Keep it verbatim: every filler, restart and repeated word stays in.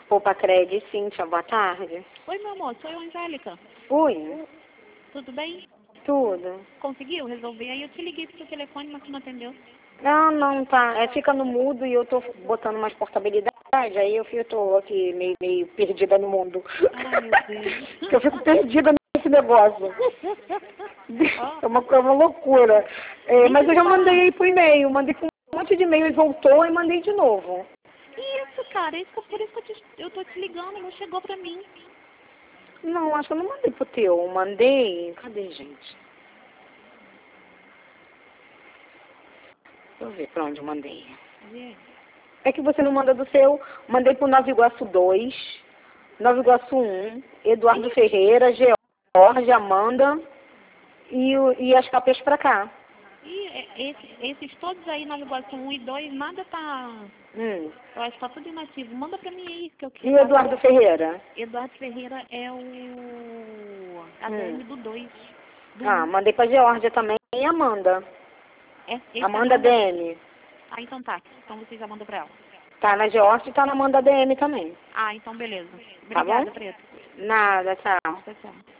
Opa, Cred, Cíntia, boa tarde. Oi, meu amor, sou eu, Angélica. Oi, Tudo bem? tudo. Conseguiu resolver? Aí eu te liguei pro seu telefone, mas tu não atendeu. Não, não, tá. É, fica no mudo e eu tô botando mais portabilidade, aí eu fico, tô aqui meio, meio perdida no mundo. Ai, meu Deus. Porque eu fico perdida nesse negócio. Ó, É uma, é uma loucura. É, deixa mas eu eu te já mandei falar. aí pro e-mail, mandei com um monte de e-mail e voltou e mandei de novo. Isso, cara, isso, por isso que eu, te, eu tô te ligando, não chegou pra mim. Não, acho que eu não mandei pro teu. Mandei. Cadê, gente? Deixa eu ver pra onde eu mandei. Vê. É que você não manda do seu. Mandei pro Nova Iguaçu dois, Nova Iguaçu um, Eduardo Ih, Ferreira, George, Amanda e, o- e as capas pra cá. ih, é- esse, esses todos aí, Nova Iguaçu um e dois, nada tá... Hum. Eu acho que tá tudo inativo. Manda pra mim aí, que eu E quero o saber. Eduardo Ferreira? Eduardo Ferreira é o A D M Hum. do dois. Do Ah, um. mandei pra Georgia também e Amanda. É, esse Amanda Amanda... D M. Ah, então tá. Então você já manda pra ela. Tá na Georgia e tá na Amanda D M também. Ah, então beleza. Tá bom? Obrigada, Preto. Nada, tchau. Tchau, tchau.